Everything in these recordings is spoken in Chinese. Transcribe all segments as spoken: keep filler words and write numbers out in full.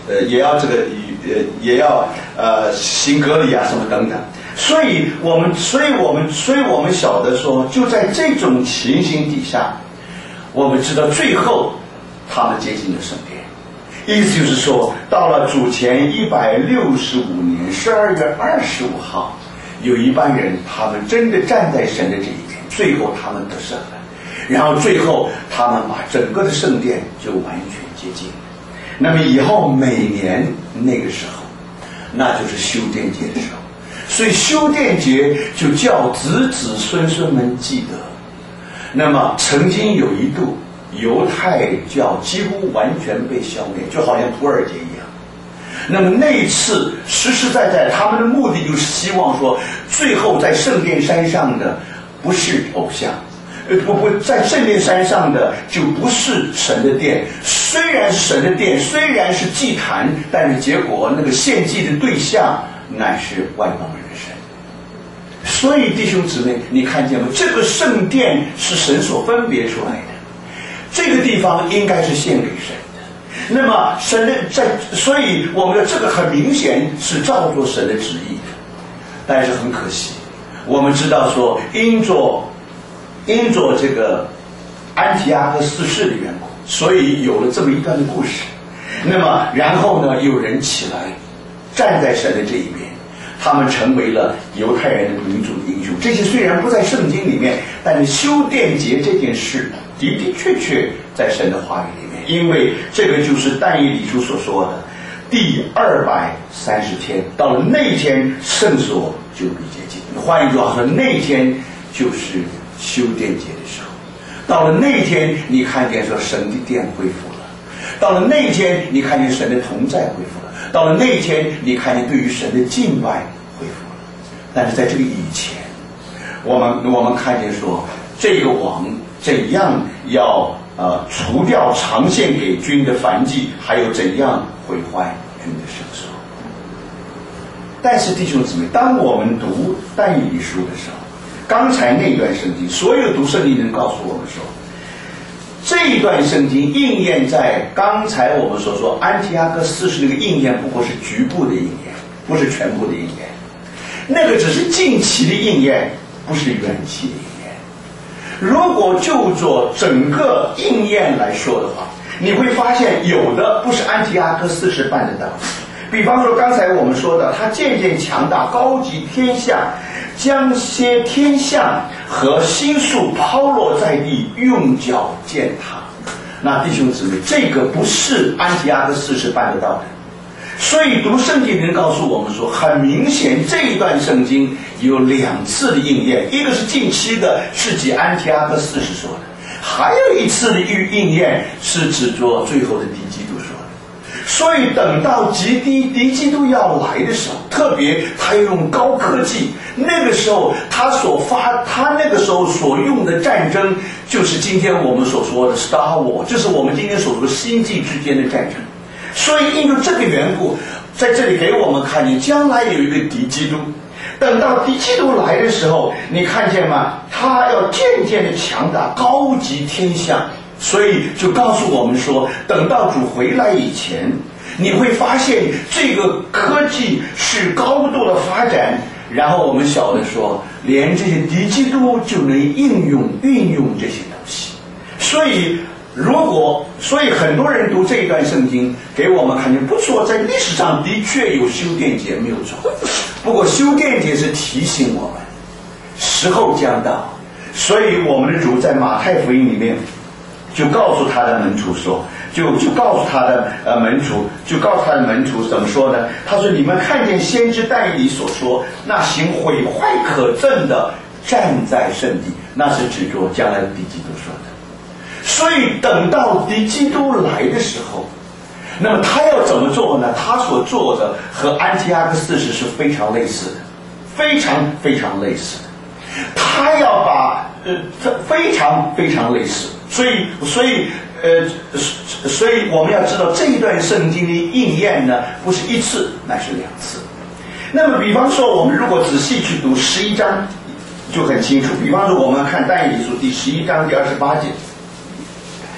呃，也要这个呃，也要呃行割礼啊，什么等等。所以我们，所以我们，所以我们晓得说，就在这种情形底下，我们知道最后他们接近了圣殿。意思就是说，到了主前一百六十五年十二月二十五号，有一班人，他们真的站在神的这一边，最后他们得胜了。然后最后他们把整个的圣殿就完全接近了。那么以后每年那个时候，那就是修殿节的时候，所以修殿节就叫子子孙孙们记得。那么曾经有一度犹太教几乎完全被消灭，就好像土耳其一样。那么那一次实实在在他们的目的就是希望说，最后在圣殿山上的不是偶像，呃不不，在圣殿山上的就不是神的殿，虽然是神的殿，虽然是祭坛，但是结果那个献祭的对象乃是外邦人的神。所以弟兄姊妹，你看见吗？这个圣殿是神所分别出来的，这个地方应该是献给神的。那么神的在，所以我们的这个很明显是照着神的旨意的。但是很可惜，我们知道说，因着因着这个安提阿克四世的缘故，所以有了这么一段的故事。那么然后呢，有人起来站在神的这一边，他们成为了犹太人的民族的英雄。这些虽然不在圣经里面，但是修殿节这件事的的确确在神的话语里面，因为这个就是但以理书所说的第二百三十天，到了那天圣所就必洁净。换一句话说，那天就是修殿节的时候。到了那天，你看见说神的殿恢复了；到了那天，你看见神的同在恢复了；到了那天，你看见对于神的敬拜恢复了。但是在这个以前，我们我们看见说，这个王怎样要呃除掉常献给君的燔祭，还有怎样毁坏君的圣所。但是弟兄姊妹，当我们读但以理书的时候，刚才那段圣经，所有读圣经的人告诉我们说，这一段圣经应验在刚才我们所说安提阿克四世那个应验，不过是局部的应验，不是全部的应验，那个只是近期的应验，不是远期的应验。如果就着整个应验来说的话，你会发现有的不是安提阿克四世办得到。比方说刚才我们说的，他渐渐强大，高级天下，将些天象和星宿抛落在地，用脚践踏。那弟兄姊妹，这个不是安提阿克四世办得到的。所以读圣经的人告诉我们说，很明显这一段圣经有两次的应验，一个是近期的，是指安提阿克四世说的，还有一次的应验是指着最后的敌基督说的。所以等到敌敌基督要来的时候，特别他用高科技，那个时候他所发他那个时候所用的战争，就是今天我们所说的 Star War， 就是我们今天所说的星际之间的战争。所以因为这个缘故，在这里给我们看见将来有一个敌基督。等到敌基督来的时候，你看见吗？他要渐渐的强大，高级天下。所以就告诉我们说，等到主回来以前，你会发现这个科技是高度的发展，然后我们晓得说，连这些敌基督就能应用运用这些东西。所以如果所以很多人读这一段圣经给我们看见，不说在历史上的确有修殿节没有错，不过修殿节是提醒我们时候将到。所以我们的主在马太福音里面就告诉他的门徒说，就就告诉他的呃门徒，就告诉他的门徒怎么说呢？他说：“你们看见先知但以理所说，那行毁坏可憎的站在圣地，那是指着将来的敌基督说的。所以等到敌基督来的时候，那么他要怎么做呢？他所做的和安提阿克四世是非常类似的，非常非常类似的。他要把呃非常非常类似。”所以，所以，呃，所以我们要知道这一段圣经的应验呢，不是一次，乃是两次。那么，比方说，我们如果仔细去读十一章，就很清楚。比方说，我们看但以理书第十一章第二十八节，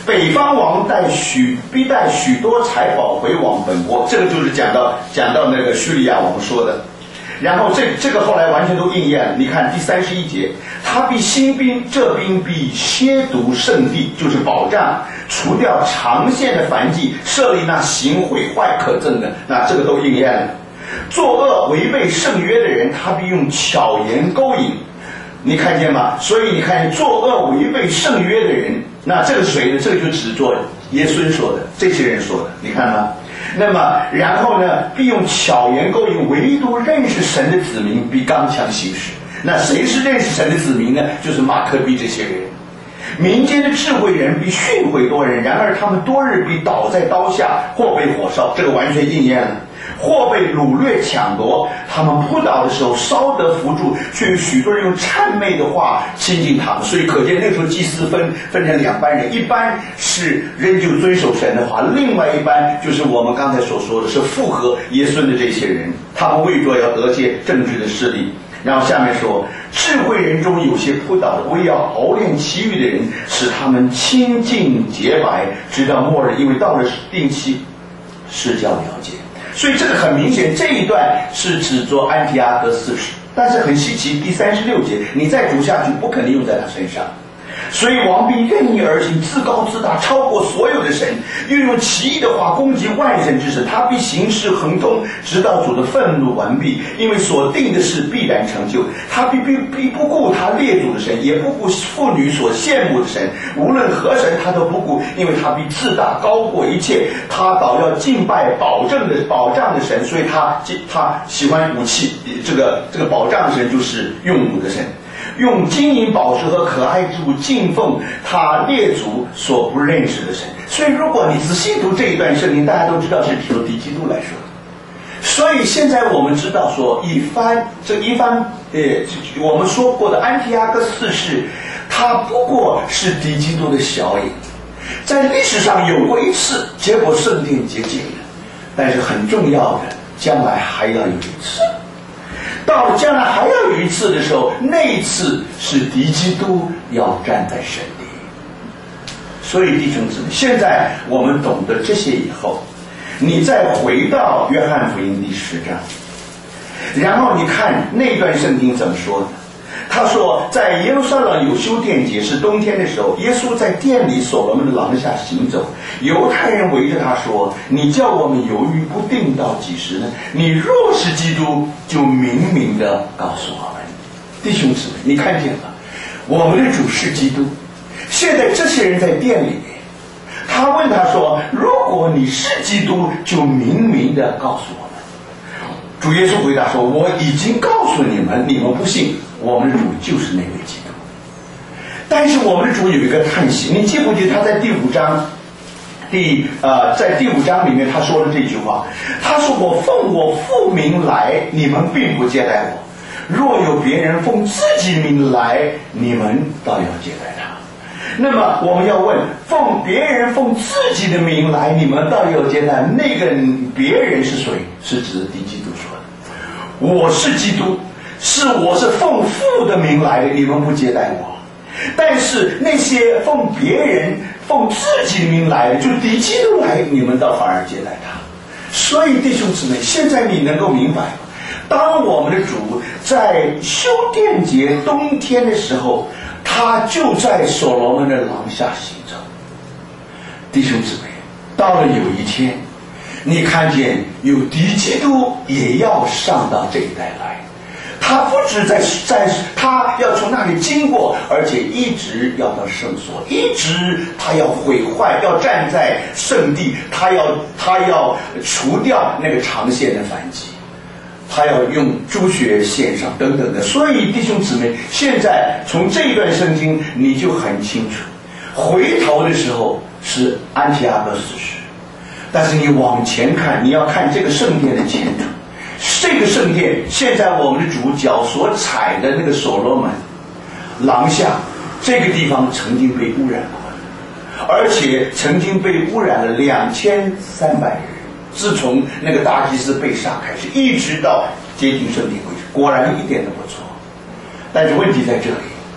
北方王带许必带许多财宝回往本国，这个就是讲到讲到那个叙利亚王说的。然后这这个后来完全都应验了。你看第三十一节，他必兴兵，这兵必亵渎圣地，就是保障，除掉长线的燔祭，设立那行毁坏可憎的，那这个都应验了。作恶违背圣约的人，他必用巧言勾引。你看见吗？所以你看，作恶违背圣约的人，那这个谁呢？这个就指作耶稣说的，这些人说的，你看吗？那么然后呢，必用巧言勾引，唯独认识神的子民必刚强行事。那谁是认识神的子民呢？就是马可比这些人。民间的智慧人必训诲多人，然而他们多日必倒在刀下，或被火烧，这个完全应验了。或被掳掠抢夺，他们扑倒的时候稍得扶助，却有许多人用谄媚的话亲近他们。所以可见那时候祭司分分成两班人，一班是仍旧遵守神的话，另外一班就是我们刚才所说的是附和耶稣的这些人，他们为着要得些政治的势力。然后下面说，智慧人中有些扑倒的，为要熬炼其余的人，使他们清净洁白，直到末日，因为到了定期是叫了解。所以这个很明显，这一段是指着安提阿哥四世，但是很稀奇，第三十六节你再读下去不可能用在他身上。所以王必任意而行，自高自大，超过所有的神，又用奇异的话攻击万神之神。他必行事亨通，直到主的愤怒完毕，因为所定的事必然成就。他必必必不顾他列祖的神，也不顾妇女所羡慕的神，无论何神他都不顾，因为他必自大高过一切。他倒要敬拜保证的保障的神，所以他他喜欢武器，这个这个保障的神就是用武的神。用金银宝石和可爱之物敬奉他列祖所不认识的神。所以如果你仔细读这一段圣经，大家都知道是指敌基督来说。所以现在我们知道说，一番这一番呃，我们说过的安提阿哥四世，他不过是敌基督的小影，在历史上有过一次，结果圣殿洁净了，但是很重要的，将来还要有一次。到了将来还要有一次的时候，那一次是敌基督要站在神里。所以弟兄姊妹，现在我们懂得这些以后，你再回到约翰福音第十章，然后你看那段圣经怎么说呢？他说，在耶路撒冷有修殿节，是冬天的时候，耶稣在殿里所罗门的廊下行走，犹太人围着他说，你叫我们犹豫不定到几时呢？你若是基督，就明明的告诉我们。弟兄姊妹，你看见了，我们的主是基督。现在这些人在殿里，他问他说，如果你是基督，就明明的告诉我们。主耶稣回答说，我已经告诉你们，你们不信，我们的主就是那位基督。但是我们的主有一个叹息，你记不记得他在第五章第呃在第五章里面他说了这句话，他说，我奉我父名来，你们并不接待我，若有别人奉自己名来，你们倒要接待他。那么我们要问，奉别人奉自己的名来，你们倒要接待，那个别人是谁？是指敌基督说的，我是基督，是我是奉父的名来的，你们不接待我。但是那些奉别人奉自己的名来的，就敌基督来，你们倒反而接待他。所以弟兄姊妹，现在你能够明白，当我们的主在修殿节冬天的时候，他就在所罗门的廊下行走。弟兄姊妹，到了有一天，你看见有敌基督也要上到这一带来，他不止在在他要从那里经过，而且一直要到圣所，一直他要毁坏，要站在圣地，他要他要除掉那个长线的反击，他要用猪血献上等等的。所以弟兄姊妹，现在从这一段圣经你就很清楚，回头的时候是安提阿哥四世，但是你往前看，你要看这个圣殿的前途。这个圣殿现在我们的主脚所踩的那个所罗门廊下，这个地方曾经被污染过，而且曾经被污染了两千三百人，自从那个大祭司被杀开始，一直到接近圣殿为止，果然一点都不错。但是问题在这里，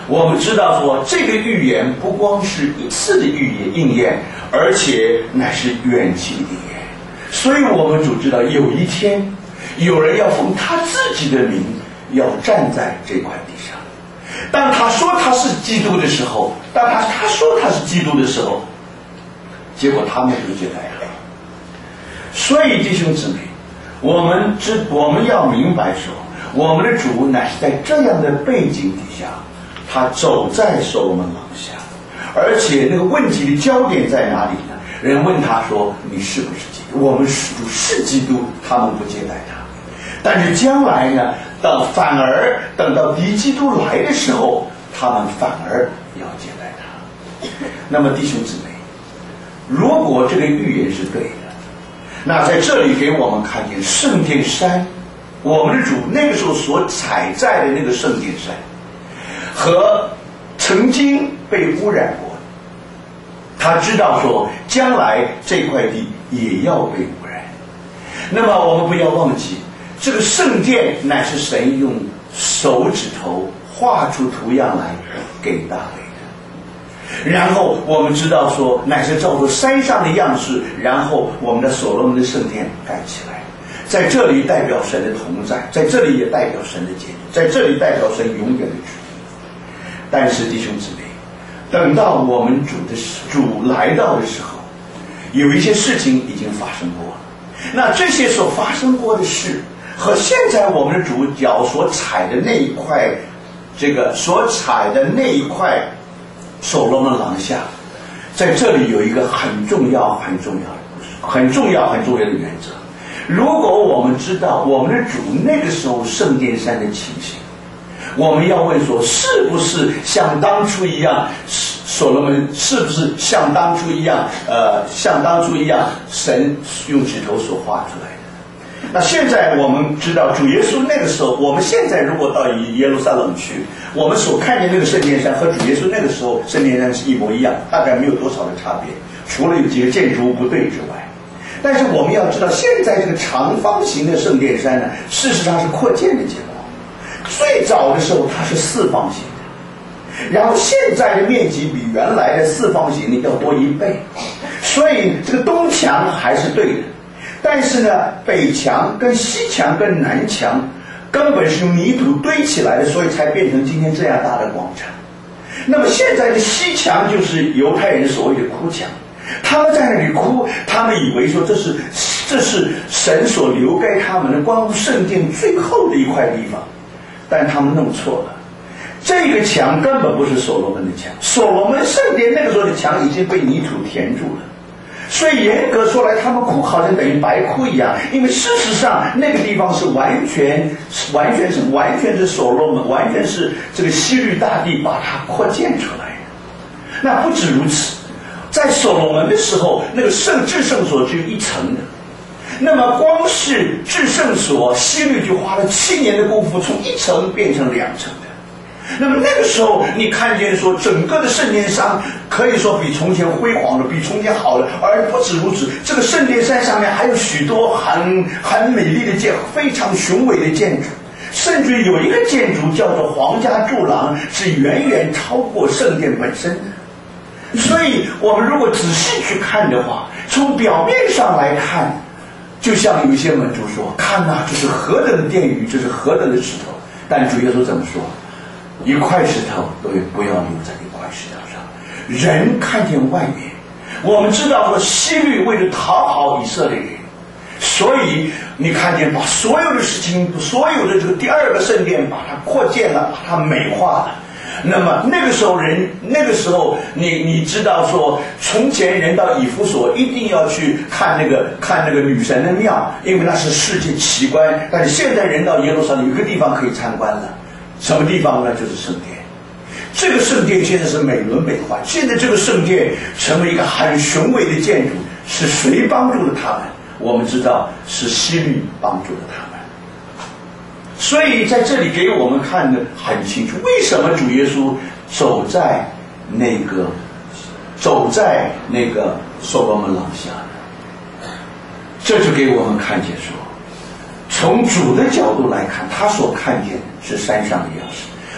我们知道说这个预言不光是一次的预言应验，而且乃是远期的应验。所以我们主知道有一天有人要奉他自己的名要站在这块地上，当他说他是基督的时候，当他他说他是基督的时候，结果他们就接待了。所以弟兄姊妹，我们知我们要明白说，我们的主乃是在这样的背景底下，他走在所罗门廊下，而且那个问题的焦点在哪里呢？人问他说：“你是不是基督？”我们是主是基督，他们不接待他。但是将来呢，到反而等到敌基督来的时候，他们反而要接待他。那么弟兄姊妹，如果这个预言是对的，那在这里给我们看见圣殿山，我们的主那个时候所踩在的那个圣殿山，和曾经被污染过，他知道说将来这块地也要被污染。那么我们不要忘记，这个圣殿乃是神用手指头画出图样来给大卫的，然后我们知道说乃是照着山上的样式，然后我们的所罗门的圣殿盖起来，在这里代表神的同在，在这里也代表神的建立，在这里代表神永远的旨意。但是弟兄姊妹，等到我们主的主来到的时候，有一些事情已经发生过了。那这些所发生过的事和现在我们的主脚所踩的那一块，这个所踩的那一块所罗门廊下，在这里有一个很重要很重要的故事，很重要很重要的原则。如果我们知道我们的主那个时候圣殿山的情形，我们要问说，是不是像当初一样，所罗门是不是像当初一样，呃，像当初一样，神用指头所画出来的？那现在我们知道主耶稣那个时候，我们现在如果到耶路撒冷去，我们所看见那个圣殿山和主耶稣那个时候圣殿山是一模一样，大概没有多少的差别，除了有几个建筑物不对之外。但是我们要知道，现在这个长方形的圣殿山呢，事实上是扩建的结果。最早的时候它是四方形的，然后现在的面积比原来的四方形的要多一倍，所以这个东墙还是对的，但是呢，北墙跟西墙跟南墙根本是用泥土堆起来的，所以才变成今天这样大的广场。那么现在的西墙就是犹太人所谓的哭墙，他们在那里哭，他们以为说这是这是神所留给他们的关乎圣殿最后的一块地方，但他们弄错了，这个墙根本不是所罗门的墙，所罗门圣殿那个时候的墙已经被泥土填住了，所以严格说来，他们哭好像等于白哭一样，因为事实上那个地方是完全完全是完全是所罗门，完全是这个西律大地把它扩建出来的。那不止如此，在所罗门的时候，那个圣至圣所只有一层的，那么光是至圣所，西律就花了七年的功夫，从一层变成两层的。那么那个时候，你看见说整个的圣殿山可以说比从前辉煌了，比从前好了，而不止如此，这个圣殿山上面还有许多很很美丽的建，非常雄伟的建筑，甚至有一个建筑叫做皇家柱廊，是远远超过圣殿本身的。所以我们如果仔细去看的话，从表面上来看，就像有一些门徒说，看呐、啊，这是何等的殿宇，这是何等的石头。但主耶稣怎么说？一块石头都不要留在一块石头上。人看见外面，我们知道说希律为了讨好以色列人，所以你看见把所有的事情，所有的这个第二个圣殿把它扩建了，把它美化了。那么那个时候人，那个时候你你知道说，从前人到以弗所一定要去看那个看那个女神的庙，因为那是世界奇观。但是现在人到耶路撒冷有一个地方可以参观了，什么地方呢？就是圣殿。这个圣殿现在是美轮美奂，现在这个圣殿成为一个很雄伟的建筑，是谁帮助了他们？我们知道是希律帮助了他们。所以在这里给我们看得很清楚，为什么主耶稣走在那个走在那个所罗门廊下呢？这就给我们看见说，从主的角度来看，他所看见是山上的样式，他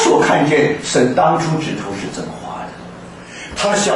所看见神当初指出是怎么画的，他的小